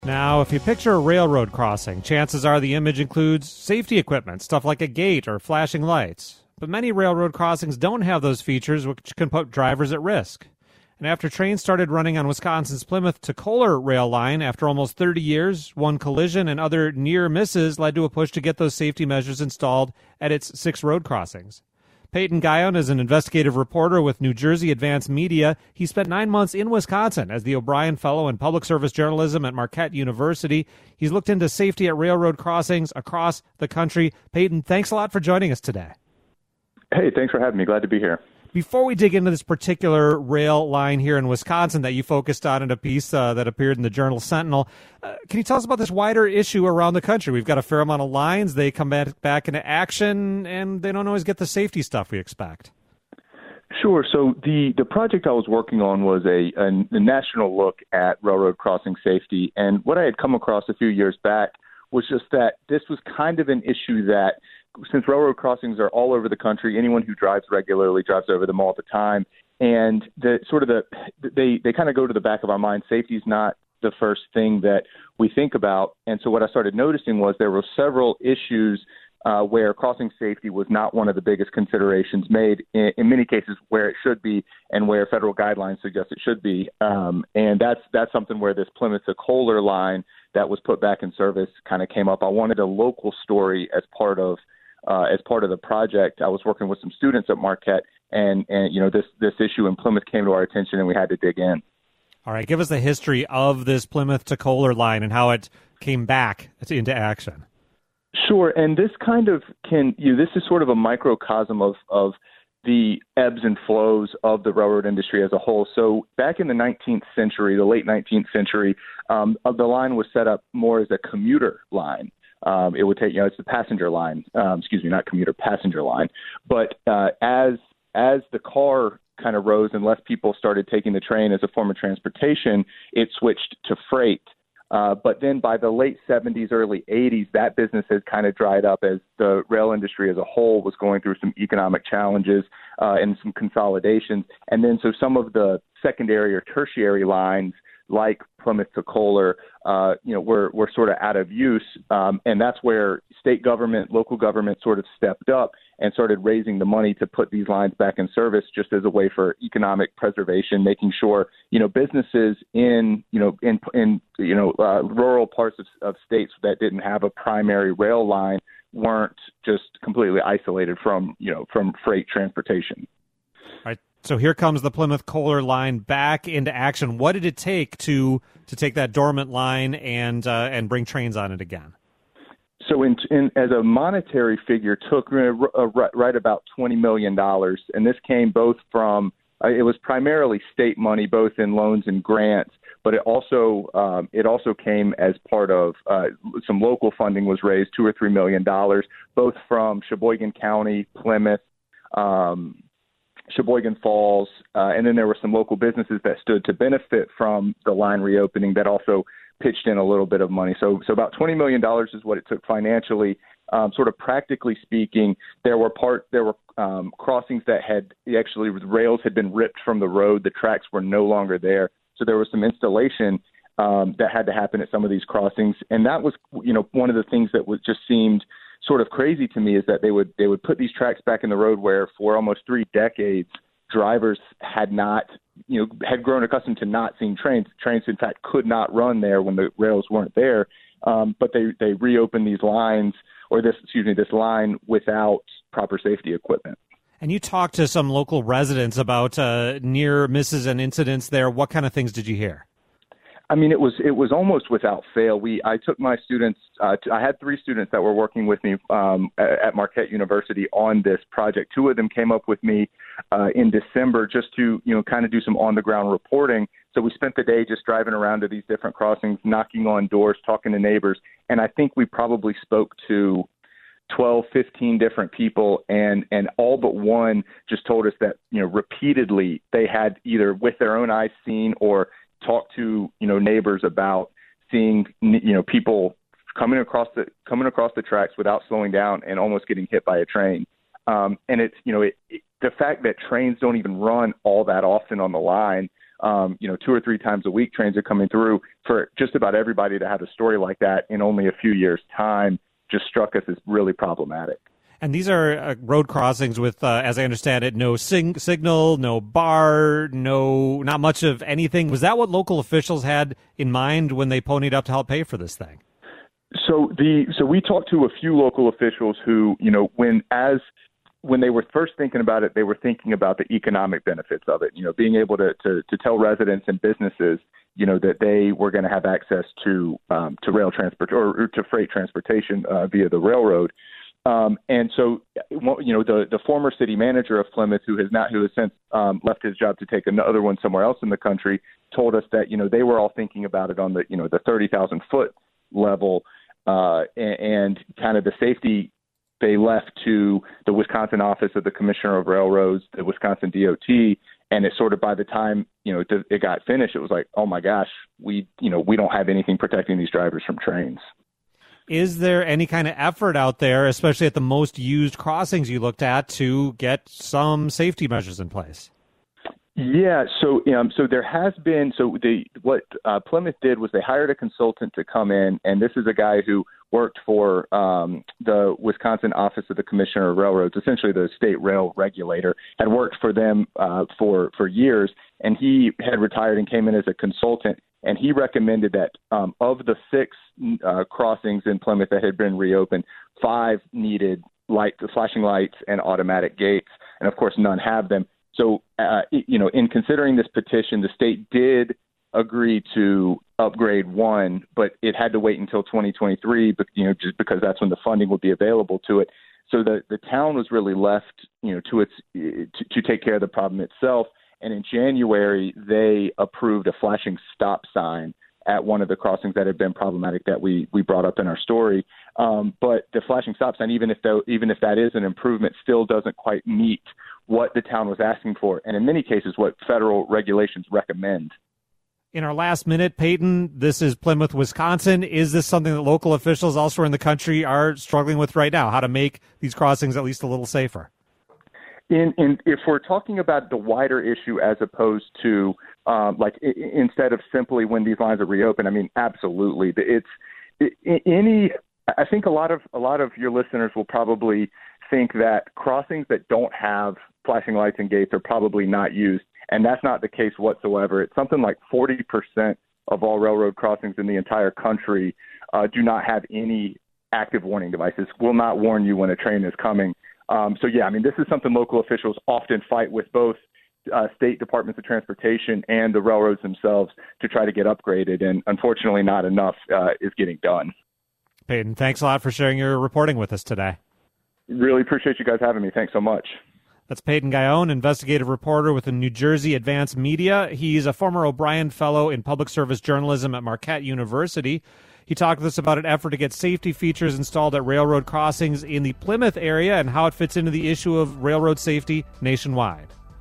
Now, if you picture a railroad crossing, chances are the image includes safety equipment, stuff like a gate or flashing lights. But many railroad crossings don't have those features, which can put drivers at risk. And after trains started running on Wisconsin's Plymouth to Kohler rail line after almost 30 years, one collision and other near misses led to a push to get those safety measures installed at its 6 road crossings. Peyton Guyon is an investigative reporter with New Jersey Advance Media. He spent 9 months in Wisconsin as the O'Brien Fellow in Public Service Journalism at Marquette University. He's looked into safety at railroad crossings across the country. Peyton, thanks a lot for joining us today. Hey, thanks for having me. Glad to be here. Before we dig into this particular rail line here in Wisconsin that you focused on in a piece that appeared in the Journal Sentinel, can you tell us about this wider issue around the country? We've got a fair amount of lines. They come back into action, and they don't always get the safety stuff we expect. Sure. So the project I was working on was a national look at railroad crossing safety. And what I had come across a few years back was just that this was kind of an issue that, since railroad crossings are all over the country, anyone who drives regularly drives over them all the time. And they kind of go to the back of our mind. Safety is not the first thing that we think about. And so what I started noticing was there were several issues where crossing safety was not one of the biggest considerations made, in many cases where it should be and where federal guidelines suggest it should be. And that's something where this Plymouth to Kohler line that was put back in service kind of came up. I wanted a local story as part of the project. I was working with some students at Marquette, and this issue in Plymouth came to our attention, and we had to dig in. All right, give us the history of this Plymouth to Kohler line and how it came back into action. Sure, and this kind of this is sort of a microcosm of the ebbs and flows of the railroad industry as a whole. So back in the 19th century, the late 19th century, the line was set up more as a commuter line. It would take, it's the passenger line, not commuter, passenger line. But as the car kind of rose and less people started taking the train as a form of transportation, it switched to freight. But then by the late 70s, early 80s, that business has kind of dried up as the rail industry as a whole was going through some economic challenges and some consolidations. And then so some of the secondary or tertiary lines like Plymouth to Kohler, were sort of out of use. And that's where state government, local government sort of stepped up and started raising the money to put these lines back in service just as a way for economic preservation, making sure, businesses in rural parts of states that didn't have a primary rail line weren't just completely isolated from freight transportation. All right. So here comes the Plymouth Kohler line back into action. What did it take to take that dormant line and bring trains on it again? So in as a monetary figure, took right about $20 million. And this came both from, it was primarily state money, both in loans and grants, but it also came as part of some local funding was raised, $2 or $3 million, both from Sheboygan County, Plymouth, Sheboygan Falls, and then there were some local businesses that stood to benefit from the line reopening that also pitched in a little bit of money. So about $20 million is what it took financially. Sort of practically speaking, there were crossings that rails had been ripped from the road. The tracks were no longer there. So there was some installation that had to happen at some of these crossings. And that was, one of the things that just seemed sort of crazy to me is that they would put these tracks back in the road where for almost 3 decades, drivers had grown accustomed to not seeing trains. Trains, in fact, could not run there when the rails weren't there. But they reopened these lines, or this line without proper safety equipment. And you talked to some local residents about near misses and incidents there. What kind of things did you hear? I mean, it was almost without fail. I took my students. I had 3 students that were working with me at Marquette University on this project. 2 of them came up with me in December just to kind of do some on the ground reporting. So we spent the day just driving around to these different crossings, knocking on doors, talking to neighbors, and I think we probably spoke to 12, 15 different people, and all but one just told us that repeatedly they had either with their own eyes seen or talked to neighbors about seeing people coming across the tracks without slowing down and almost getting hit by a train. And it's the fact that trains don't even run all that often on the line 2 or 3 times a week trains are coming through. For just about everybody to have a story like that in only a few years' time just struck us as really problematic. And these are road crossings with, as I understand it, no signal, no bar, not much of anything. Was that what local officials had in mind when they ponied up to help pay for this thing? So we talked to a few local officials who, when they were first thinking about it, they were thinking about the economic benefits of it. Being able to tell residents and businesses, that they were going to have access to rail transport or to freight transportation via the railroad. And so, the former city manager of Plymouth, who has since left his job to take another one somewhere else in the country, told us that they were all thinking about it on the 30,000 foot level, and kind of the safety they left to the Wisconsin Office of the Commissioner of Railroads, the Wisconsin DOT, and it sort of by the time it got finished, it was like, oh my gosh, we don't have anything protecting these drivers from trains. Is there any kind of effort out there, especially at the most used crossings you looked at, to get some safety measures in place? Yeah, so there has been. What Plymouth did was they hired a consultant to come in, and this is a guy who worked for the Wisconsin Office of the Commissioner of Railroads, essentially the state rail regulator, had worked for them for years, and he had retired and came in as a consultant. And he recommended that of the 6 crossings in Plymouth that had been reopened, 5 needed flashing lights and automatic gates, and of course none have them. So, in considering this petition, the state did agree to upgrade 1, but it had to wait until 2023, just because that's when the funding would be available to it. So the town was really left, to take care of the problem itself. And in January, they approved a flashing stop sign at one of the crossings that had been problematic that we brought up in our story. But the flashing stop sign, even if that is an improvement, still doesn't quite meet what the town was asking for, and in many cases, what federal regulations recommend. In our last minute, Peyton, this is Plymouth, Wisconsin. Is this something that local officials elsewhere in the country are struggling with right now? How to make these crossings at least a little safer? If we're talking about the wider issue as opposed to instead of simply when these lines are reopened, I mean, absolutely. I think a lot of your listeners will probably think that crossings that don't have flashing lights and gates are probably not used, and that's not the case whatsoever. It's something like 40% of all railroad crossings in the entire country do not have any active warning devices, will not warn you when a train is coming. This is something local officials often fight with both state departments of transportation and the railroads themselves to try to get upgraded, and unfortunately not enough is getting done. Peyton, thanks a lot for sharing your reporting with us today. Really appreciate you guys having me. Thanks so much. That's Peyton Guyone, investigative reporter with the New Jersey Advance Media. He's a former O'Brien Fellow in Public Service Journalism at Marquette University. He talked with us about an effort to get safety features installed at railroad crossings in the Plymouth area and how it fits into the issue of railroad safety nationwide.